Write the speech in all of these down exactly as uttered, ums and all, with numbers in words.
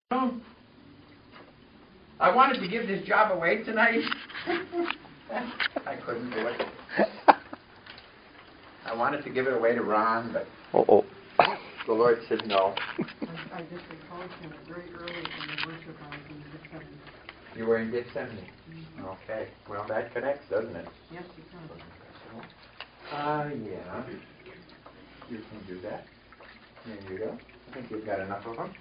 I wanted to give this job away tonight. I couldn't do it. I wanted to give it away to Ron, but Uh-oh. the Lord said no. I, I just recalled him very early from the worship I was in Gethsemane. You were in Gethsemane. Mm-hmm. Okay. Well, that connects, doesn't it? Yes, it does. Ah, uh, yeah. You can do that. There you go. I think you've got enough of them.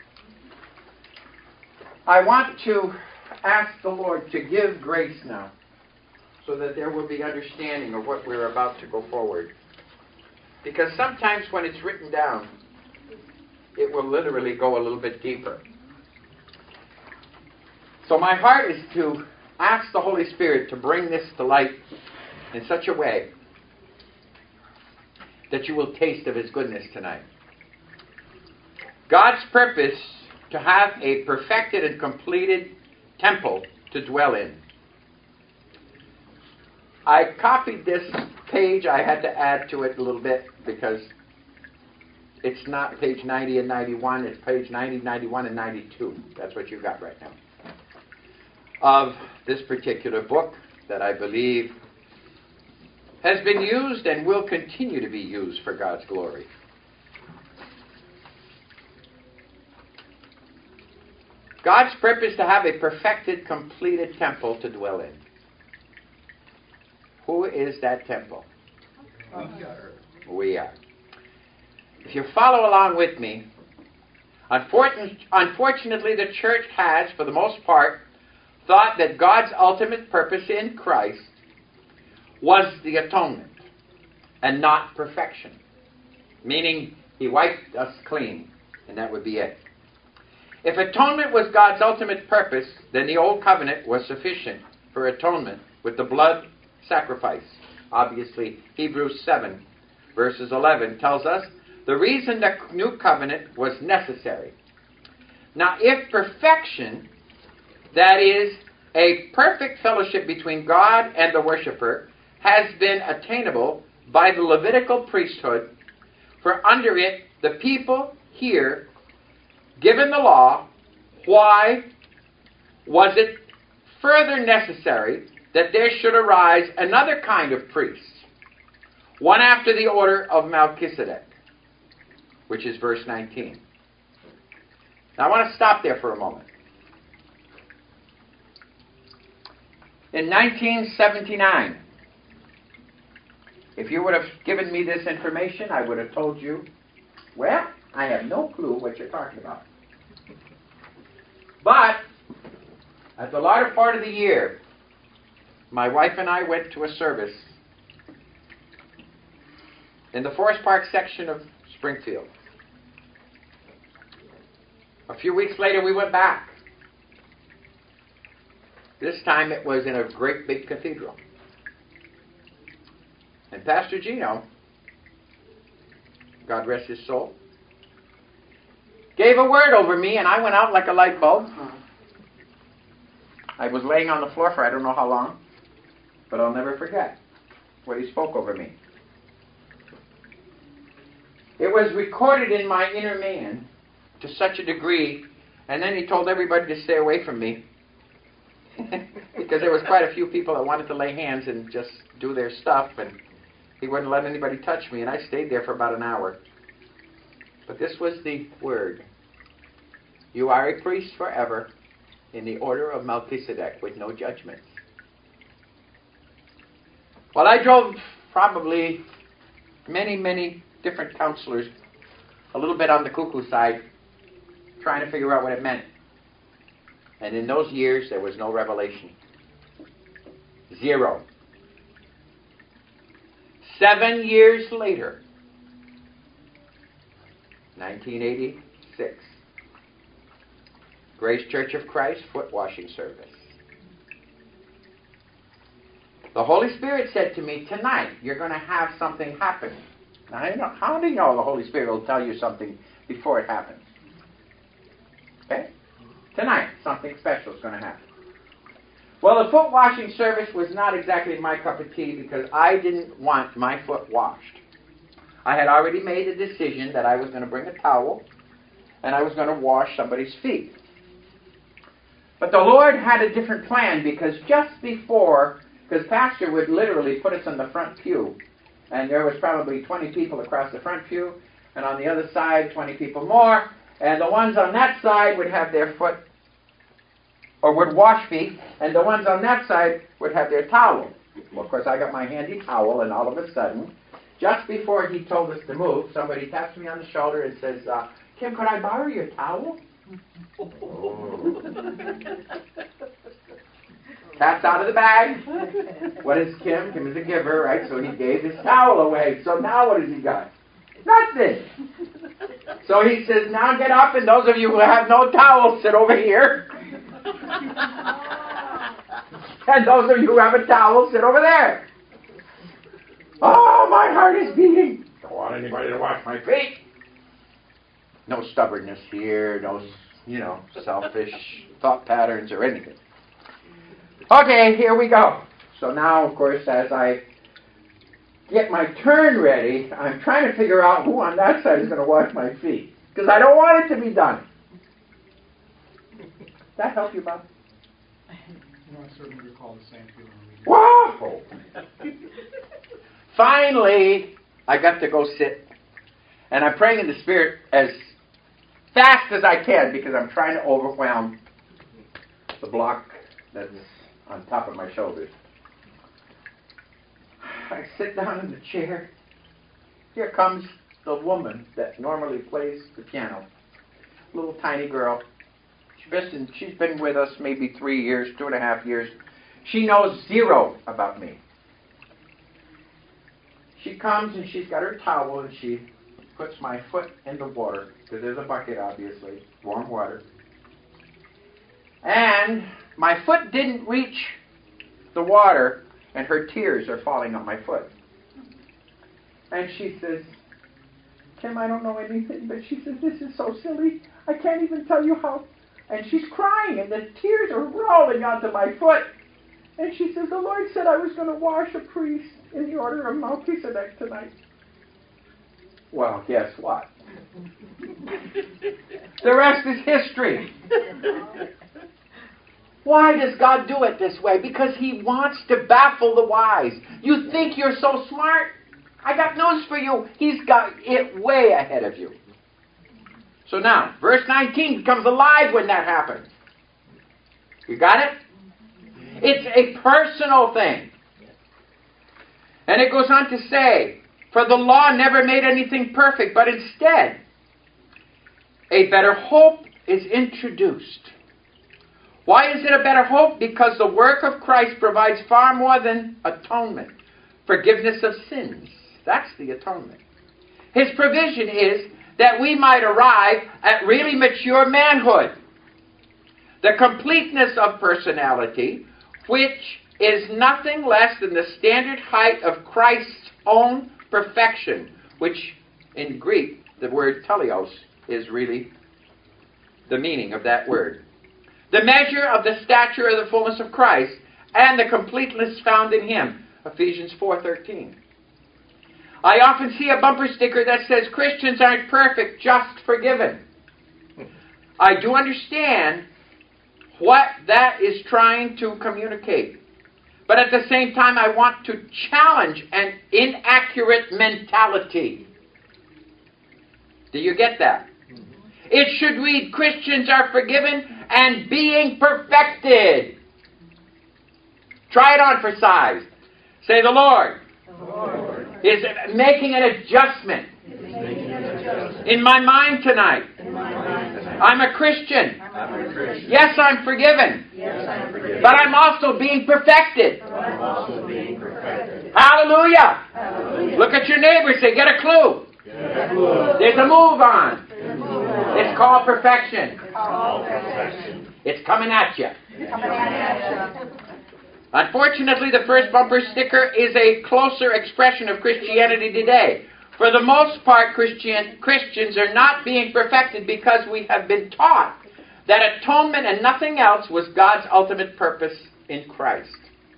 I want to ask the Lord to give grace now so that there will be understanding of what we're about to go forward. Because sometimes when it's written down, it will literally go a little bit deeper. So my heart is to ask the Holy Spirit to bring this to light in such a way that you will taste of His goodness tonight. God's purpose to have a perfected and completed temple to dwell in. I copied this page. I had to add to it a little bit because it's not page ninety and ninety-one. It's page ninety, ninety-one, and ninety-two. That's what you've got right now. Of this particular book that I believe has been used and will continue to be used for God's glory. God's purpose to have a perfected, completed temple to dwell in. Who is that temple? We are. We are. If you follow along with me, unfortunately the church has, for the most part, thought that God's ultimate purpose in Christ was the atonement and not perfection. Meaning, He wiped us clean, and that would be it. If atonement was God's ultimate purpose, then the Old Covenant was sufficient for atonement with the blood sacrifice. Obviously, Hebrews seven, verses eleven, tells us the reason the New Covenant was necessary. Now, if perfection, that is, a perfect fellowship between God and the worshiper, has been attainable by the Levitical priesthood, for under it the people here given the law, why was it further necessary that there should arise another kind of priest, one after the order of Melchizedek, which is verse nineteen. Now I want to stop there for a moment. In nineteen seventy-nine, if you would have given me this information, I would have told you, well, I have no clue what you're talking about. But, at the latter part of the year, my wife and I went to a service in the Forest Park section of Springfield. A few weeks later, we went back. This time it was in a great big cathedral. And Pastor Gino, God rest his soul, gave a word over me, and I went out like a light bulb. I was laying on the floor for I don't know how long, but I'll never forget what he spoke over me. It was recorded in my inner man to such a degree, and then he told everybody to stay away from me because there was quite a few people that wanted to lay hands and just do their stuff, and he wouldn't let anybody touch me, and I stayed there for about an hour. But this was the word. You are a priest forever in the order of Melchizedek with no judgments. Well, I drove probably many, many different counselors, a little bit on the cuckoo side, trying to figure out what it meant. And in those years, there was no revelation. Zero. Seven years later, nineteen eighty-six, Grace Church of Christ foot washing service. The Holy Spirit said to me, tonight you're going to have something happen. Now, I know, how do you know the Holy Spirit will tell you something before it happens? Okay? Tonight, something special is going to happen. Well, the foot washing service was not exactly my cup of tea because I didn't want my foot washed. I had already made a decision that I was going to bring a towel and I was going to wash somebody's feet. But the Lord had a different plan, because just before, because Pastor would literally put us in the front pew, and there was probably twenty people across the front pew, and on the other side, twenty people more, and the ones on that side would have their foot, or would wash feet, and the ones on that side would have their towel. Well, of course, I got my handy towel, and all of a sudden, just before he told us to move, somebody taps me on the shoulder and says, uh, Kim, could I borrow your towel? Cat's out of the bag. What is Kim? Kim is a giver, right? So he gave his towel away. So now what has he got? Nothing. So he says, now get up, and those of you who have no towel, sit over here. And those of you who have a towel, sit over there. Oh, my heart is beating. Don't want anybody to wash my feet. No stubbornness here, no, you know, selfish thought patterns or anything. Okay, here we go. So now, of course, as I get my turn ready, I'm trying to figure out who on that side is going to wash my feet, because I don't want it to be done. Does that help you, Bob? No, I certainly recall the same feeling. Wow! Finally, I got to go sit, and I'm praying in the Spirit as fast as I can, because I'm trying to overwhelm the block that's on top of my shoulders. I sit down in the chair. Here comes the woman that normally plays the piano. Little tiny girl. She's been, she's been with us maybe three years, two and a half years. She knows zero about me. She comes and she's got her towel and she puts my foot in the water, because there's a bucket, obviously, warm water. And my foot didn't reach the water, and her tears are falling on my foot. And she says, Kim, I don't know anything, but she says, this is so silly. I can't even tell you how. And she's crying, and the tears are rolling onto my foot. And she says, the Lord said I was going to wash a priest in the order of Melchizedek tonight. Well, guess what? The rest is history. Why does God do it this way? Because He wants to baffle the wise. You think you're so smart? I got news for you. He's got it way ahead of you. So now, verse nineteen becomes alive when that happens. You got it? It's a personal thing. And it goes on to say, for the law never made anything perfect, but instead, a better hope is introduced. Why is it a better hope? Because the work of Christ provides far more than atonement. Forgiveness of sins. That's the atonement. His provision is that we might arrive at really mature manhood. The completeness of personality, which is nothing less than the standard height of Christ's own perfection, which in Greek, the word teleos is really the meaning of that word. The measure of the stature of the fullness of Christ and the completeness found in Him. Ephesians four thirteen. I often see a bumper sticker that says Christians aren't perfect, just forgiven. I do understand what that is trying to communicate. But at the same time, I want to challenge an inaccurate mentality. Do you get that? It should read, Christians are forgiven and being perfected. Try it on for size. Say, the Lord, The Lord is making an adjustment is making an adjustment in my mind tonight. in my mind tonight. I'm a Christian. I'm a Christian. Yes, I'm forgiven. Yes, I'm forgiven. But I'm also being perfected. But I'm also being perfected. Hallelujah. Hallelujah. Look at your neighbor and say, get a clue. There's a move on. It's called perfection. All perfection. It's coming at you. Coming at you. Unfortunately, the first bumper sticker is a closer expression of Christianity today. For the most part, Christian, Christians are not being perfected because we have been taught that atonement and nothing else was God's ultimate purpose in Christ.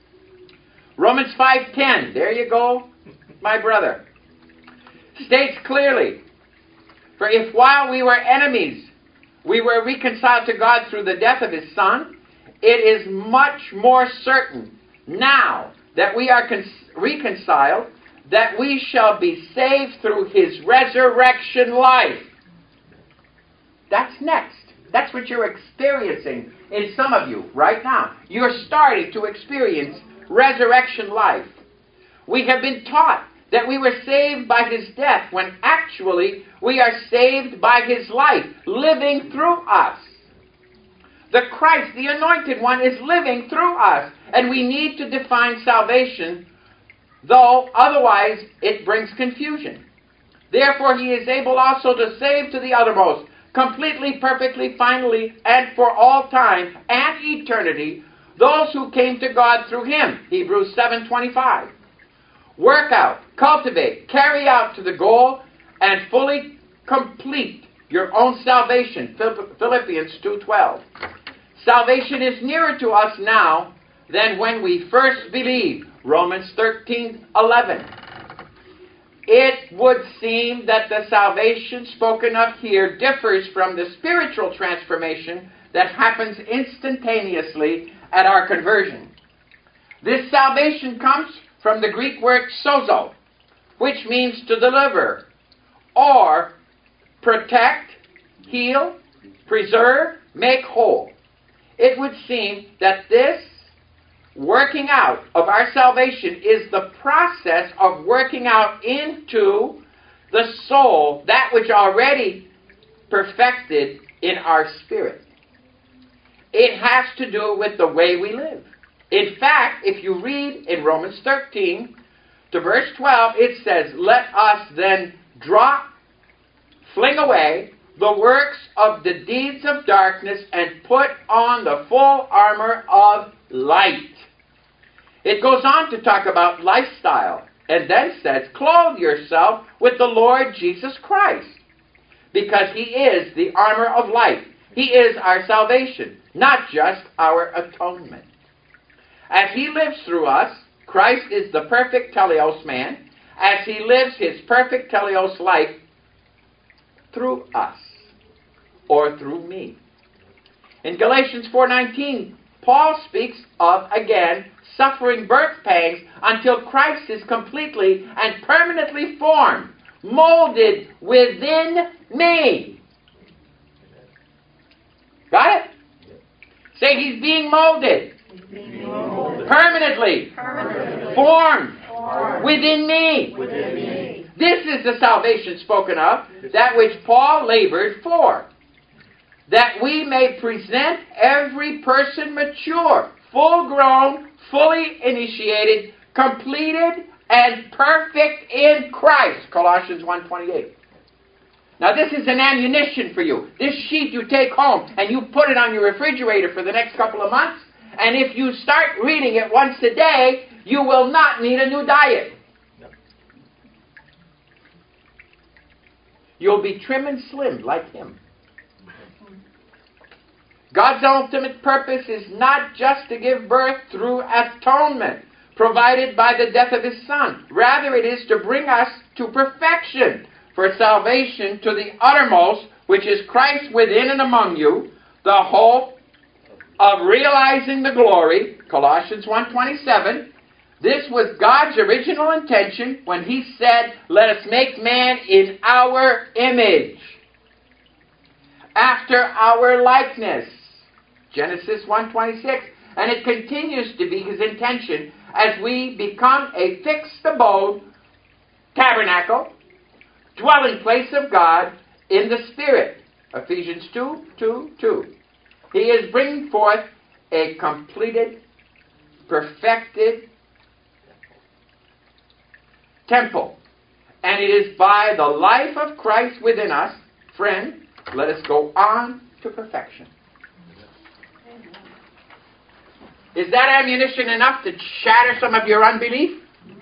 Romans five ten, there you go, my brother, states clearly, for if while we were enemies, we were reconciled to God through the death of His Son, it is much more certain now that we are con- reconciled that we shall be saved through his resurrection life. That's next. That's what you're experiencing in some of you right now. You're starting to experience resurrection life. We have been taught that we were saved by his death when actually we are saved by his life, living through us. The Christ, the Anointed One, is living through us, and we need to define salvation, though otherwise it brings confusion. Therefore he is able also to save to the uttermost, completely, perfectly, finally, and for all time and eternity, those who came to God through him. Hebrews seven twenty-five. Work out, cultivate, carry out to the goal, and fully complete your own salvation. Philippians two twelve. Salvation is nearer to us now than when we first believed. Romans thirteen eleven. It would seem that the salvation spoken of here differs from the spiritual transformation that happens instantaneously at our conversion. This salvation comes from the Greek word sozo, which means to deliver, or protect, heal, preserve, make whole. It would seem that this working out of our salvation is the process of working out into the soul that which already perfected in our spirit. It has to do with the way we live. In fact, if you read in Romans thirteen to verse twelve, it says, let us then drop, fling away the works of the deeds of darkness and put on the full armor of light. It goes on to talk about lifestyle and then says, clothe yourself with the Lord Jesus Christ, because he is the armor of light. He is our salvation, not just our atonement. As he lives through us, Christ is the perfect teleos man, as he lives his perfect teleos life through us, or through me. In Galatians four nineteen, Paul speaks of, again, suffering birth pangs until Christ is completely and permanently formed, molded within me. Got it? Say, he's being molded. Molded. Permanently. Permanently. Formed. Formed. Within me. Within me. This is the salvation spoken of, that which Paul labored for. That we may present every person mature, full grown, fully initiated, completed, and perfect in Christ. Colossians one twenty-eight. Now this is an ammunition for you. This sheet you take home and you put it on your refrigerator for the next couple of months. And if you start reading it once a day, you will not need a new diet. You'll be trim and slim like him. God's ultimate purpose is not just to give birth through atonement provided by the death of his Son. Rather, it is to bring us to perfection, for salvation to the uttermost, which is Christ within and among you, the hope of realizing the glory, Colossians one twenty-seven. This was God's original intention when he said, let us make man in our image, after our likeness, Genesis one twenty-six. And it continues to be his intention as we become a fixed abode, tabernacle, dwelling place of God in the Spirit. Ephesians two, two, two. He is bringing forth a completed, perfected temple. And it is by the life of Christ within us, friend, let us go on to perfection. Is that ammunition enough to shatter some of your unbelief?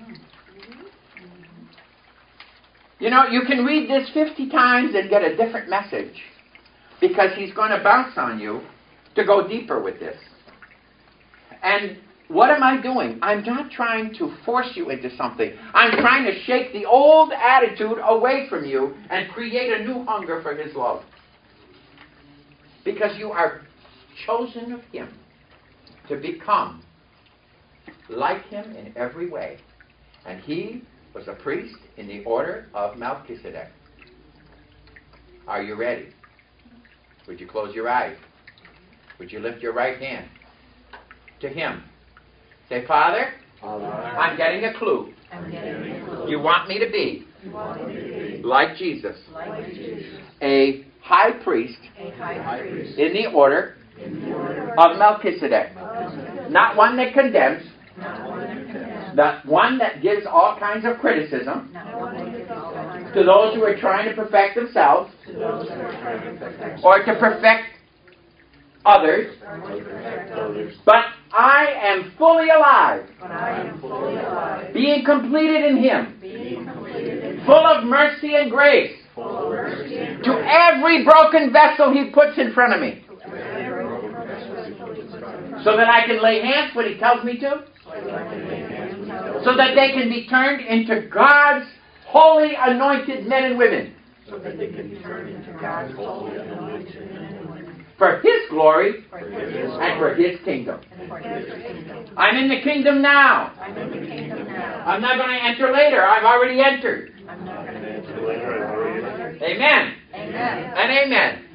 You know, you can read this fifty times and get a different message, because he's going to bounce on you to go deeper with this. And what am I doing? I'm not trying to force you into something. I'm trying to shake the old attitude away from you and create a new hunger for his love. Because you are chosen of him. to become like him in every way. And he was a priest in the order of Melchizedek. Are you ready? Would you close your eyes? Would you lift your right hand to him? Say, Father, Father, I'm getting a clue. I'm getting a clue. You want me to be You want me to be like Jesus, like Jesus, a high priest a high priest in the order in the order of Melchizedek. of Not one that condemns, not one that condemns, not one that gives all kinds of criticism not one that gives all kinds to those who are trying to perfect themselves to those who are trying to perfect or to perfect others, or to perfect others. but I am fully alive, But I am fully alive, being completed in him, being completed in Him, full of mercy and grace, full of mercy and to grace, every broken vessel he puts in front of me, to every broken vessel He puts in front of so that I can lay hands when he tells me to, so that I can lay hands on them, so that they can be turned into God's holy anointed men and women so that they can be turned into God's holy anointed men and women, for his glory for His and for his kingdom. and for His kingdom. I'm in the kingdom now. I'm in the kingdom now. I'm not going to enter later. I've already entered. I'm not going to enter later. Amen Amen. and amen.